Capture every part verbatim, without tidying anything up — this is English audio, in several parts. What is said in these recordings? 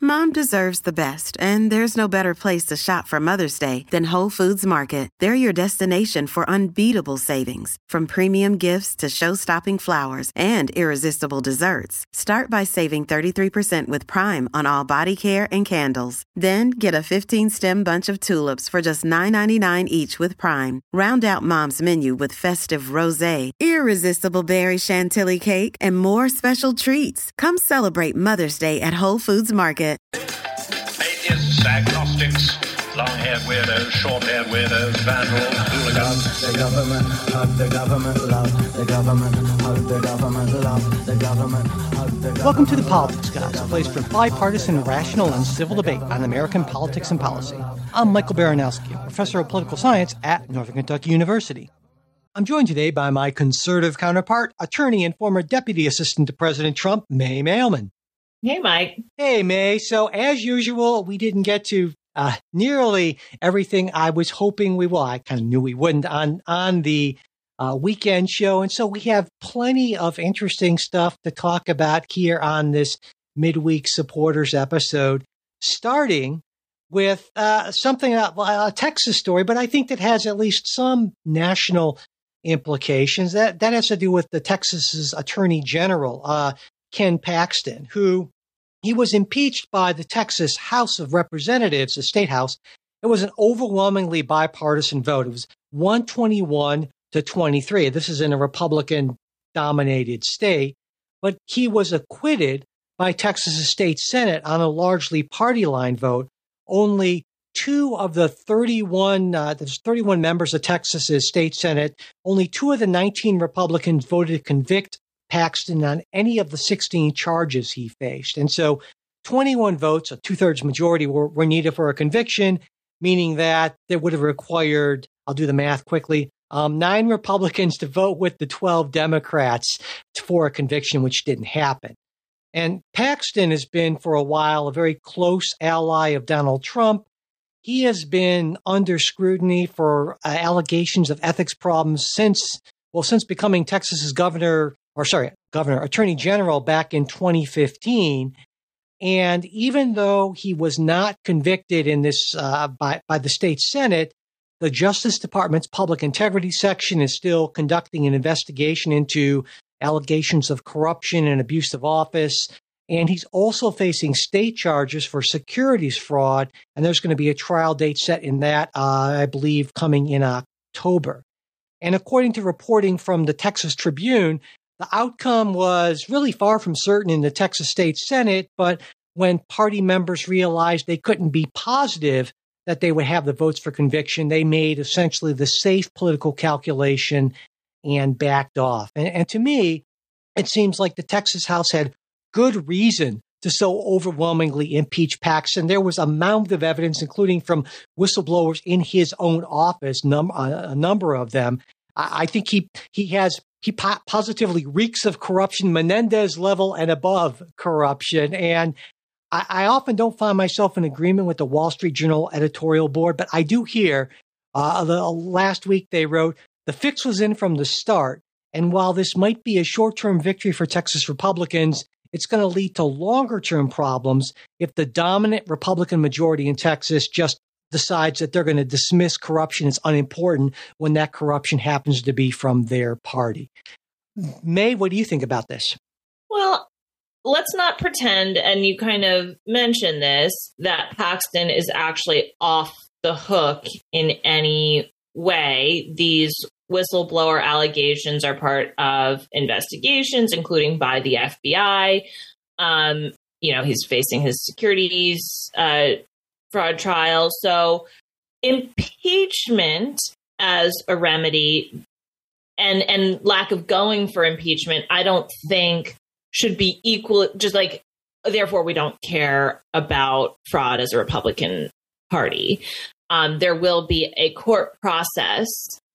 Mom deserves the best, and there's no better place to shop for Mother's Day than Whole Foods Market. They're your destination for unbeatable savings, from premium gifts to show-stopping flowers and irresistible desserts. Start by saving thirty-three percent with Prime on all body care and candles. Then get a fifteen-stem bunch of tulips for just nine ninety-nine each with Prime. Round out Mom's menu with festive rosé, irresistible berry chantilly cake, and more special treats. Come celebrate Mother's Day at Whole Foods Market. Atheists, agnostics, long-haired weirdos, short-haired weirdos, vandals, hooligans. The government, hug the government, love the government, hug the government, love the government, hug the government. Welcome to The Politics Guys, a place for bipartisan, rational, and civil debate on American politics and policy. I'm Michael Baranowski, a professor of political science at Northern Kentucky University. I'm joined today by my conservative counterpart, attorney and former deputy assistant to President Trump, May Mailman. Hey, Mike. Hey, May. So, as usual, we didn't get to uh, nearly everything I was hoping we will. I kind of knew we wouldn't on, on the uh, weekend show. And so we have plenty of interesting stuff to talk about here on this midweek supporters episode, starting with uh, something, uh, a Texas story, but I think that has at least some national implications. That, that has to do with the Texas's Attorney General, uh, Ken Paxton, who he was impeached by the Texas House of Representatives, the state house. It was an overwhelmingly bipartisan vote. It was one twenty-one to twenty-three. This is in a Republican-dominated state, but he was acquitted by Texas's state Senate on a largely party line vote. Only two of the thirty-one, uh, there's thirty-one members of Texas's state Senate, only two of the nineteen Republicans voted to convict Paxton on any of the sixteen charges he faced. And so twenty-one votes, a two-thirds majority, were, were needed for a conviction, meaning that they would have required, I'll do the math quickly, um, nine Republicans to vote with the twelve Democrats for a conviction, which didn't happen. And Paxton has been for a while a very close ally of Donald Trump. He has been under scrutiny for uh, allegations of ethics problems since, well, since becoming Texas's governor or sorry, Governor, Attorney General back in twenty fifteen. And even though he was not convicted in this uh, by, by the state Senate, the Justice Department's Public Integrity Section is still conducting an investigation into allegations of corruption and abuse of office. And he's also facing state charges for securities fraud. And there's going to be a trial date set in that, uh, I believe, coming in October. And according to reporting from the Texas Tribune, the outcome was really far from certain in the Texas State Senate, but when party members realized they couldn't be positive that they would have the votes for conviction, they made essentially the safe political calculation and backed off. And, and to me, it seems like the Texas House had good reason to so overwhelmingly impeach Paxton. There was a mound of evidence, including from whistleblowers in his own office, num- a number of them. I, I think he he has He po- positively reeks of corruption, Menendez level and above corruption. And I, I often don't find myself in agreement with the Wall Street Journal editorial board, but I do hear uh, the, last week they wrote, the fix was in from the start. And while this might be a short-term victory for Texas Republicans, it's going to lead to longer-term problems if the dominant Republican majority in Texas just decides that they're going to dismiss corruption as unimportant when that corruption happens to be from their party. May, what do you think about this? Well, let's not pretend, and you kind of mentioned this, that Paxton is actually off the hook in any way. These whistleblower allegations are part of investigations, including by the F B I. Um, you know, he's facing his securities uh fraud trial. So impeachment as a remedy and and lack of going for impeachment, I don't think should be equal. Just like, therefore, we don't care about fraud as a Republican Party. Um, there will be a court process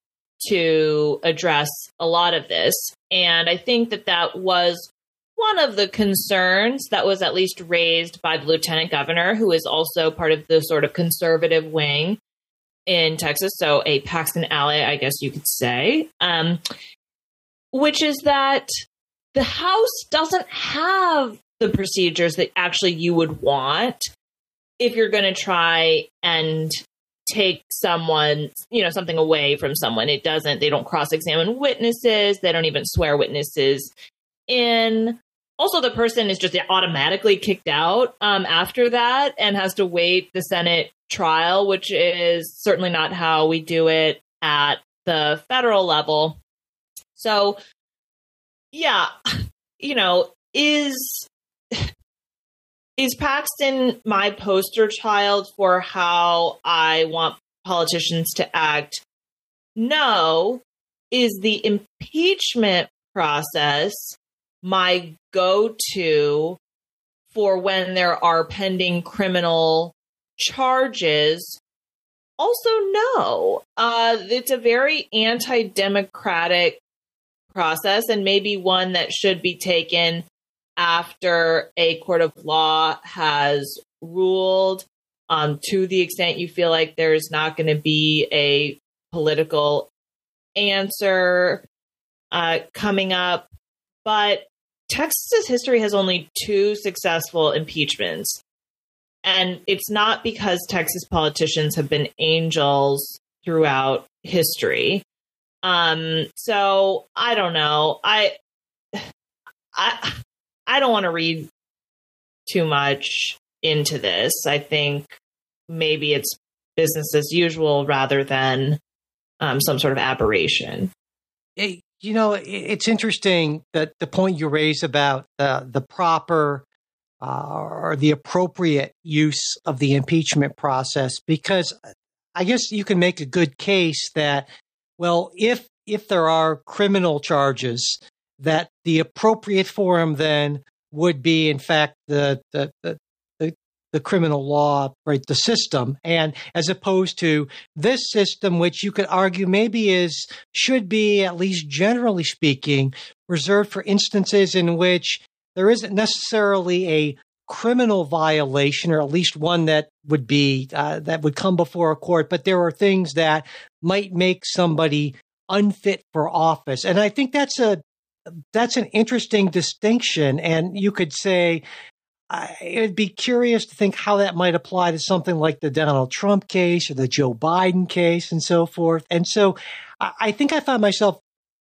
to address a lot of this. And I think that that was one of the concerns that was at least raised by the lieutenant governor, who is also part of the sort of conservative wing in Texas. So a Paxton ally, I guess you could say, um, which is that the House doesn't have the procedures that actually you would want if you're going to try and take someone, you know, something away from someone. It doesn't, they don't cross-examine witnesses. They don't even swear witnesses in. Also, the person is just automatically kicked out um, after that and has to wait the Senate trial, which is certainly not how we do it at the federal level. So, yeah, you know, is is Paxton my poster child for how I want politicians to act? No. Is the impeachment process my go-to for when there are pending criminal charges? Also, no. Uh, it's a very anti-democratic process, and maybe one that should be taken after a court of law has ruled, um, to the extent you feel like there's not going to be a political answer uh, coming up. But Texas history has only two successful impeachments. And it's not because Texas politicians have been angels throughout history. Um, so I don't know. I, I, I don't want to read too much into this. I think maybe it's business as usual rather than um, some sort of aberration. It, you know, it, it's interesting that the point you raise about the the proper uh, or the appropriate use of the impeachment process, because I guess you can make a good case that, well, if if there are criminal charges, that the appropriate forum then would be, in fact, the the the, the, the criminal law, right, the system, and as opposed to this system, which you could argue maybe is should be, at least generally speaking, reserved for instances in which there isn't necessarily a criminal violation, or at least one that would be uh, that would come before a court, but there are things that might make somebody unfit for office. And I think that's a that's an interesting distinction. And you could say, I, it'd be curious to think how that might apply to something like the Donald Trump case or the Joe Biden case and so forth. And so I, I think I found myself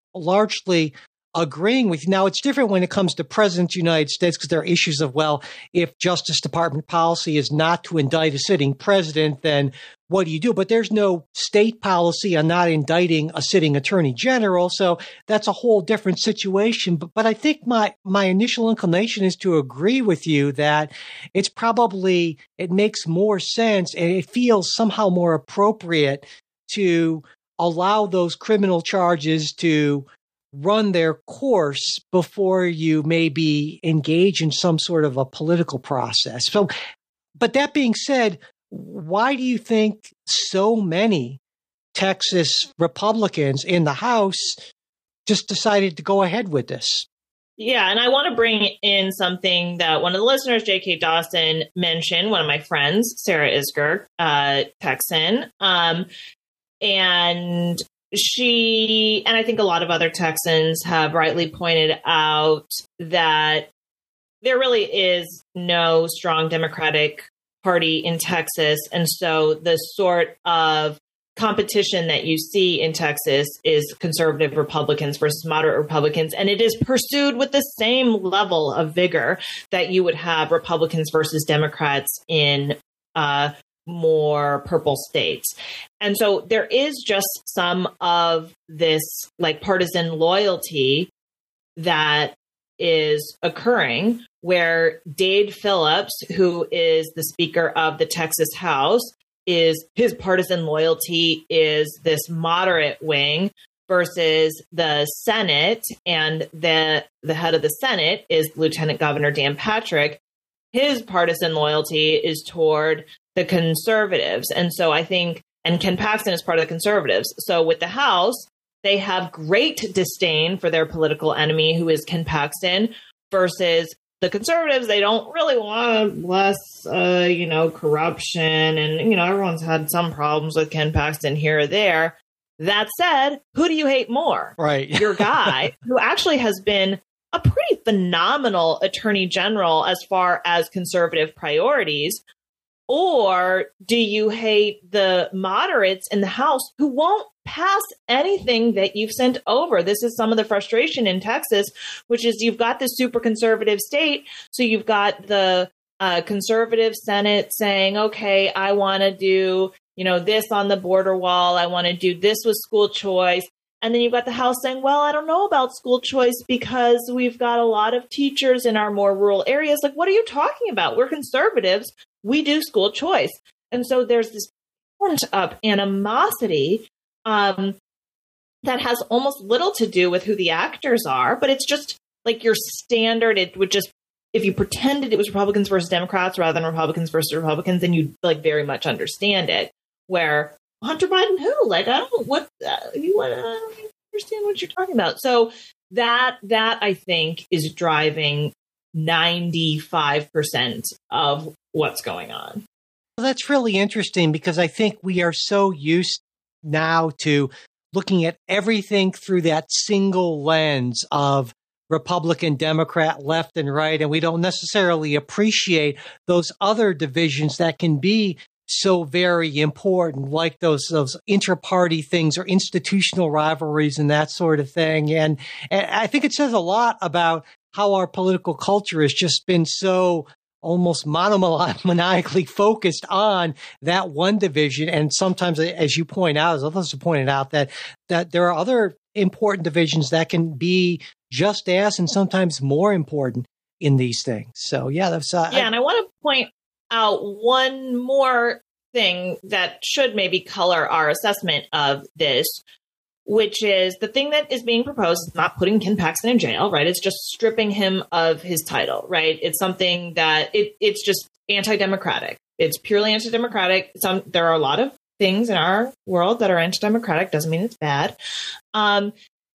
largely agreeing with you. Now, it's different when it comes to President of the United States, because there are issues of, well, if Justice Department policy is not to indict a sitting president, then what do you do? But there's no state policy on not indicting a sitting attorney general. So that's a whole different situation. But, but I think my, my initial inclination is to agree with you that it's probably, it makes more sense and it feels somehow more appropriate to allow those criminal charges to run their course before you maybe engage in some sort of a political process. So, but that being said, why do you think so many Texas Republicans in the House just decided to go ahead with this? Yeah, and I want to bring in something that one of the listeners, J K Dawson, mentioned, one of my friends, Sarah Isger, uh, Texan, um, and she, and I think a lot of other Texans have rightly pointed out that there really is no strong Democratic Party in Texas. And so the sort of competition that you see in Texas is conservative Republicans versus moderate Republicans. And it is pursued with the same level of vigor that you would have Republicans versus Democrats in uh more purple states. And so there is just some of this like partisan loyalty that is occurring where Dade Phillips, who is the Speaker of the Texas House, is his partisan loyalty is this moderate wing versus the Senate, and the the head of the Senate is Lieutenant Governor Dan Patrick. His partisan loyalty is toward the conservatives. And so I think, and Ken Paxton is part of the conservatives. So with the House, they have great disdain for their political enemy, who is Ken Paxton, versus the conservatives. They don't really want less, uh, you know, corruption. And, you know, everyone's had some problems with Ken Paxton here or there. That said, who do you hate more? Right. Your guy, who actually has been a pretty phenomenal attorney general as far as conservative priorities? Or do you hate the moderates in the House who won't pass anything that you've sent over? This is some of the frustration in Texas, which is you've got this super conservative state. So you've got the uh, conservative Senate saying, OK, I want to do, you know, this on the border wall. I want to do this with school choice. And then you've got the House saying, well, I don't know about school choice because we've got a lot of teachers in our more rural areas. Like, what are you talking about? We're conservatives. We do school choice. And so there's this pent up animosity um, that has almost little to do with who the actors are, but it's just like your standard. It would just, if you pretended it was Republicans versus Democrats rather than Republicans versus Republicans, then you'd like very much understand it. Where Hunter Biden, who? Like, I don't what uh, you want to understand what you're talking about. So that that I think is driving ninety-five percent of what's going on. Well, that's really interesting because I think we are so used now to looking at everything through that single lens of Republican, Democrat, left and right, and we don't necessarily appreciate those other divisions that can be so very important, like those those inter-party things or institutional rivalries and that sort of thing. And, and I think it says a lot about how our political culture has just been so almost monomaniacally focused on that one division. And sometimes, as you point out, as others have pointed out, that that there are other important divisions that can be just as and sometimes more important in these things. So, yeah, that's uh, yeah. I, and I want to point out one more thing that should maybe color our assessment of this, which is the thing that is being proposed is not putting Ken Paxton in jail, right? It's just stripping him of his title, right? It's something that it, it's just anti-democratic. It's purely anti-democratic. Some, there are a lot of things in our world that are anti-democratic. Doesn't mean it's bad. Um,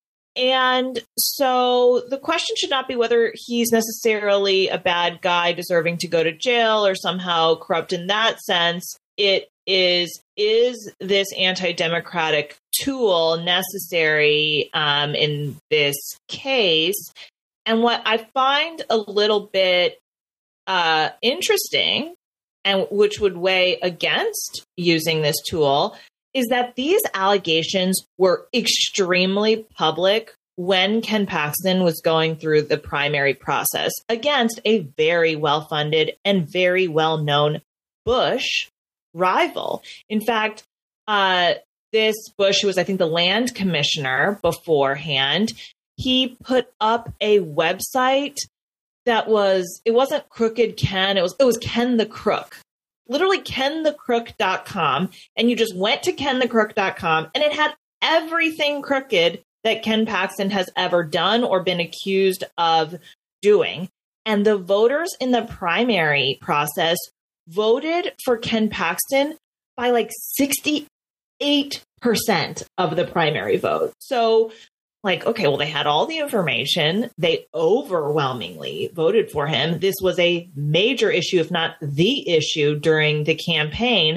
And so the question should not be whether he's necessarily a bad guy deserving to go to jail or somehow corrupt in that sense. It is, is this anti-democratic tool necessary um, in this case? And what I find a little bit uh, interesting, and which would weigh against using this tool, is that these allegations were extremely public when Ken Paxton was going through the primary process against a very well-funded and very well-known Bush rival. In fact, uh, this Bush, who was, I think, the land commissioner beforehand, he put up a website that was, it wasn't Crooked Ken, it was, it was Ken the Crook. Literally ken the crook dot com, and you just went to ken the crook dot com, and it had everything crooked that Ken Paxton has ever done or been accused of doing. And the voters in the primary process voted for Ken Paxton by like sixty-eight percent of the primary vote. So like, okay, well, they had all the information. They overwhelmingly voted for him. This was a major issue, if not the issue, during the campaign.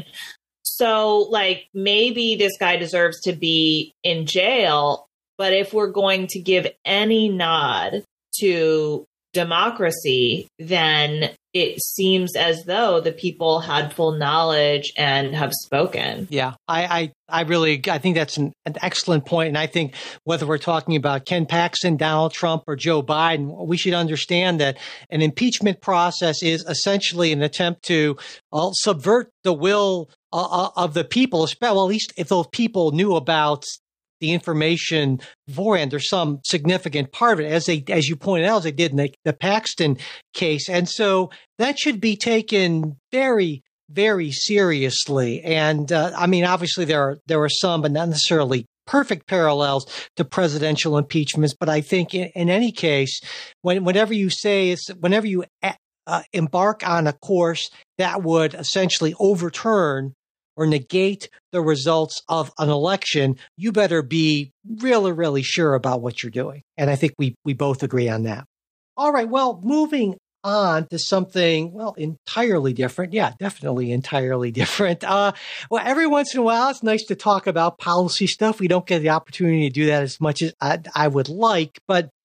So, like, maybe this guy deserves to be in jail. But if we're going to give any nod to democracy, then it seems as though the people had full knowledge and have spoken. Yeah, I, I, I really, I think that's an, an excellent point. And I think whether we're talking about Ken Paxton, Donald Trump, or Joe Biden, we should understand that an impeachment process is essentially an attempt to uh, subvert the will uh, of the people, well, at least if those people knew about the information beforehand, or some significant part of it, as they, as you pointed out, as they did in the, the Paxton case. And so that should be taken very, very seriously. And uh, I mean, obviously there are, there are some, but not necessarily perfect parallels to presidential impeachments. But I think in, in any case, when, whenever you say is, whenever you uh, embark on a course that would essentially overturn or negate the results of an election, you better be really, really sure about what you're doing. And I think we we both agree on that. All right, well, moving on to something, well, entirely different. Yeah, definitely entirely different. Uh, well, every once in a while, it's nice to talk about policy stuff. We don't get the opportunity to do that as much as I, I would like. But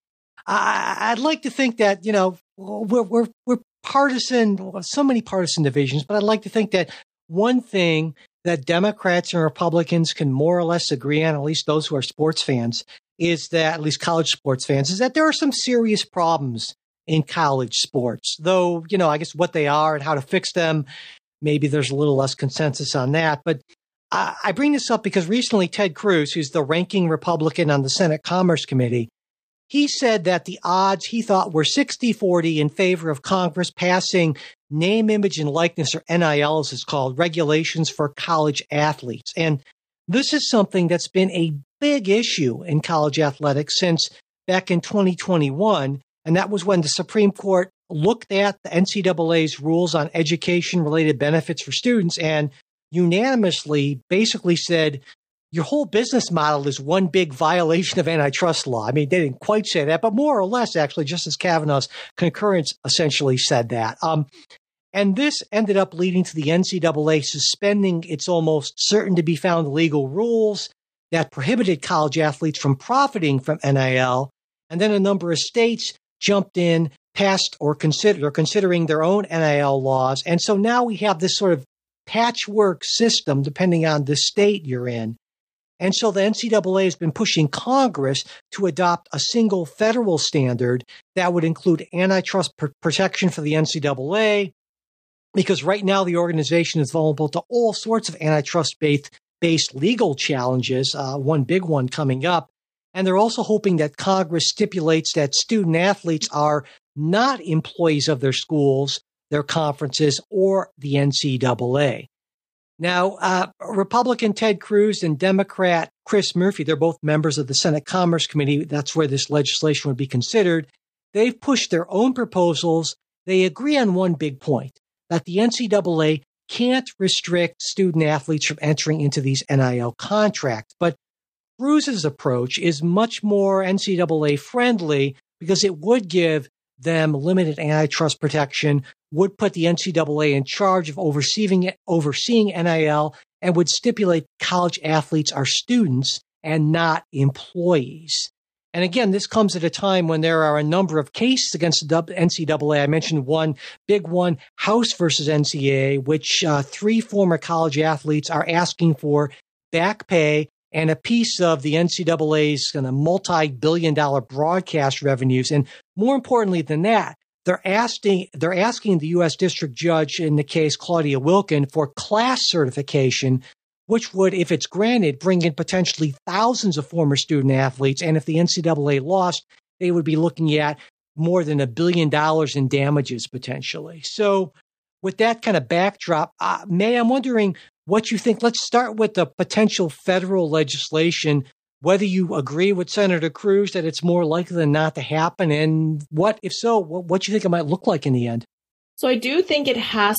I, I'd like to think that, you know, we're, we're, we're partisan, so many partisan divisions, but I'd like to think that one thing that Democrats and Republicans can more or less agree on, at least those who are sports fans, is that, at least college sports fans, is that there are some serious problems in college sports. Though, you know, I guess what they are and how to fix them, maybe there's a little less consensus on that. But I, I bring this up because recently Ted Cruz, who's the ranking Republican on the Senate Commerce Committee, he said that the odds he thought were sixty forty in favor of Congress passing name, image, and likeness, or N I L as it's called, regulations for college athletes. And this is something that's been a big issue in college athletics since back in twenty twenty-one. And that was when the Supreme Court looked at the N C double A's rules on education-related benefits for students and unanimously basically said, your whole business model is one big violation of antitrust law. I mean, they didn't quite say that, but more or less, actually, Justice Kavanaugh's concurrence essentially said that. Um, and this ended up leading to the N C double A suspending its almost certain to be found legal rules that prohibited college athletes from profiting from N I L. And then a number of states jumped in, passed or considered or considering their own N I L laws. And so now we have this sort of patchwork system depending on the state you're in. And so the N C double A has been pushing Congress to adopt a single federal standard that would include antitrust pr- protection for the N C double A, because right now the organization is vulnerable to all sorts of antitrust-based based legal challenges, uh, one big one coming up. And they're also hoping that Congress stipulates that student athletes are not employees of their schools, their conferences, or the N C double A. Now, uh, Republican Ted Cruz and Democrat Chris Murphy, they're both members of the Senate Commerce Committee. That's where this legislation would be considered. They've pushed their own proposals. They agree on one big point, that the N C double A can't restrict student athletes from entering into these N I L contracts. But Cruz's approach is much more N C double A friendly because it would give them limited antitrust protection, would put the N C double A in charge of overseeing overseeing N I L, and would stipulate college athletes are students and not employees. And again, this comes at a time when there are a number of cases against the N C double A. I mentioned one big one, House versus N C double A, which uh, three former college athletes are asking for back pay and a piece of the N C double A's kind of multi-billion dollar broadcast revenues. And more importantly than that, they're asking, they're asking the U S District Judge in the case, Claudia Wilken, for class certification, which would, if it's granted, bring in potentially thousands of former student athletes. And if the N C double A lost, they would be looking at more than a billion dollars in damages potentially. So with that kind of backdrop, uh, May, I'm wondering what you think. Let's start with the potential federal legislation, whether you agree with Senator Cruz that it's more likely than not to happen, and what, if so, what, what do you think it might look like in the end? So I do think it has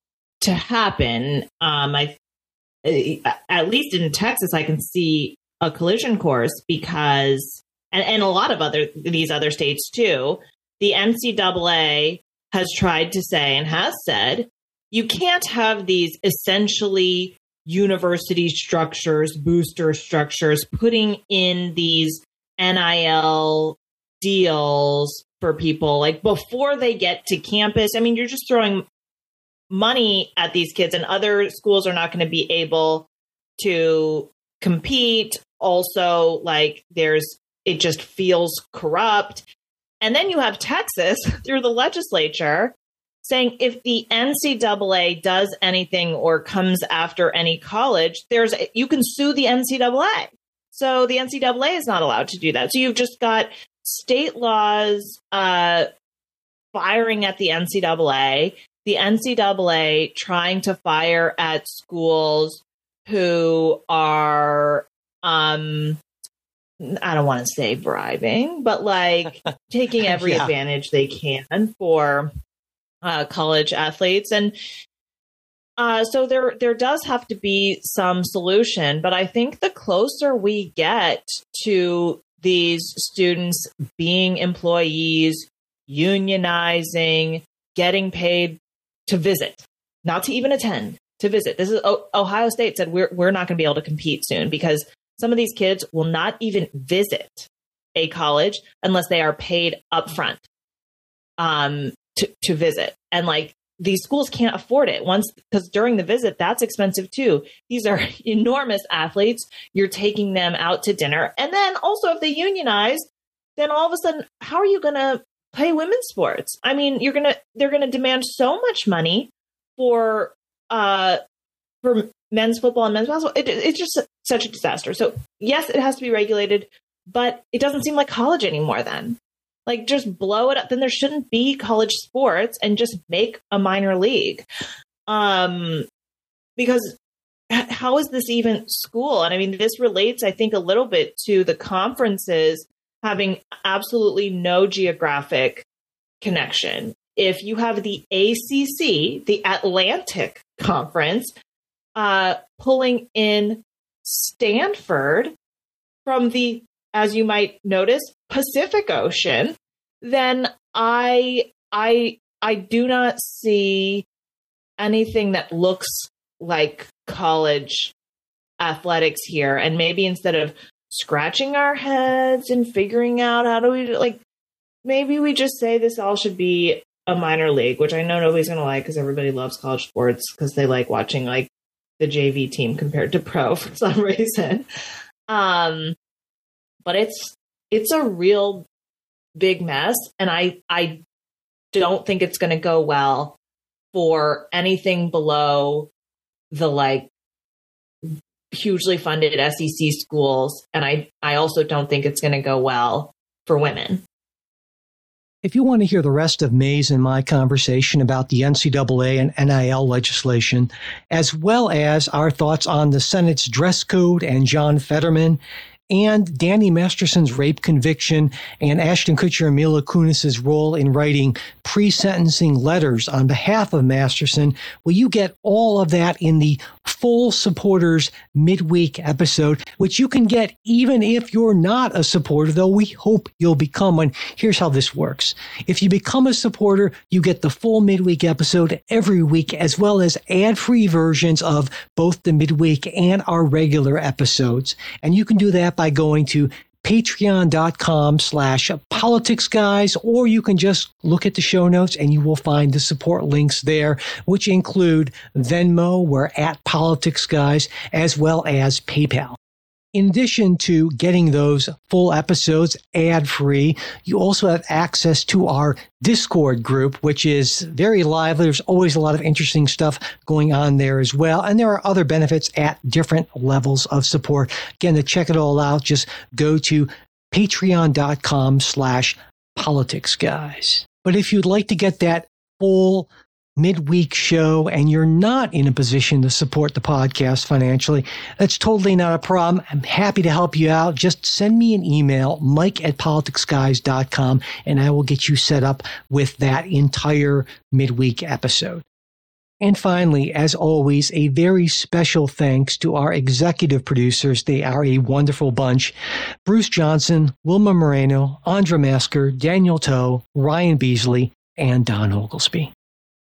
to happen. Um, I, at least in Texas, I can see a collision course because, and, and a lot of other these other states too, the N C double A has tried to say and has said, you can't have these essentially university structures, booster structures, putting in these N I L deals for people like before they get to campus. I mean, you're just throwing money at these kids, and other schools are not going to be able to compete. Also, like there's, it just feels corrupt. And then you have Texas through the legislature saying if the N C double A does anything or comes after any college, there's you can sue the N C double A. So the N C double A is not allowed to do that. So you've just got state laws uh, firing at the N C double A, the N C double A trying to fire at schools who are, um, I don't want to say bribing, but like taking every yeah. advantage they can for Uh, college athletes. And uh, so there there does have to be some solution. But I think the closer we get to these students being employees, unionizing, getting paid to visit, not to even attend, to visit. This is o- Ohio State said we're we're not going to be able to compete soon because some of these kids will not even visit a college unless they are paid upfront um, to, to visit. And like these schools can't afford it once, because during the visit, that's expensive too. These are enormous athletes. You're taking them out to dinner. And then also if they unionize, then all of a sudden, how are you going to pay women's sports? I mean, you're going to, they're going to demand so much money for, uh, for men's football and men's basketball. It, it's just such a disaster. So yes, it has to be regulated, but it doesn't seem like college anymore then. Like just blow it up. Then there shouldn't be college sports and just make a minor league. Um, because how is this even school? And I mean, this relates, I think, a little bit to the conferences having absolutely no geographic connection. If you have the A C C, the Atlantic Conference, uh, pulling in Stanford from the, as you might notice, Pacific Ocean, then I I I do not see anything that looks like college athletics here. And maybe instead of scratching our heads and figuring out how do we, like, maybe we just say this all should be a minor league, which I know nobody's going to like because everybody loves college sports because they like watching like the J V team compared to pro for some reason. Um, but it's it's a real big mess, and I I don't think it's going to go well for anything below the like hugely funded S E C schools, and I I also don't think it's going to go well for women. If you want to hear the rest of May's and my conversation about the N C double A and N I L legislation, as well as our thoughts on the Senate's dress code and John Fetterman, and Danny Masterson's rape conviction, and Ashton Kutcher and Mila Kunis's role in writing pre-sentencing letters on behalf of Masterson, well, you get all of that in the full supporters midweek episode, which you can get even if you're not a supporter, though we hope you'll become one. Here's how this works. If you become a supporter, you get the full midweek episode every week, as well as ad-free versions of both the midweek and our regular episodes. And you can do that by going to patreon.com slash politics guys, or you can just look at the show notes and you will find the support links there, which include Venmo, we're at politics guys, as well as PayPal. In addition to getting those full episodes ad-free, you also have access to our Discord group, which is very lively. There's always a lot of interesting stuff going on there as well. And there are other benefits at different levels of support. Again, to check it all out, just go to patreon.com slash politics guys. But if you'd like to get that full midweek show and you're not in a position to support the podcast financially, that's totally not a problem. I'm happy to help you out. Just send me an email, mike at politics guys dot com, and I will get you set up with that entire midweek episode. And finally, as always, a very special thanks to our executive producers. They are a wonderful bunch. Bruce Johnson, Wilma Moreno, Andra Masker, Daniel Toe, Ryan Beasley, and Don Oglesby.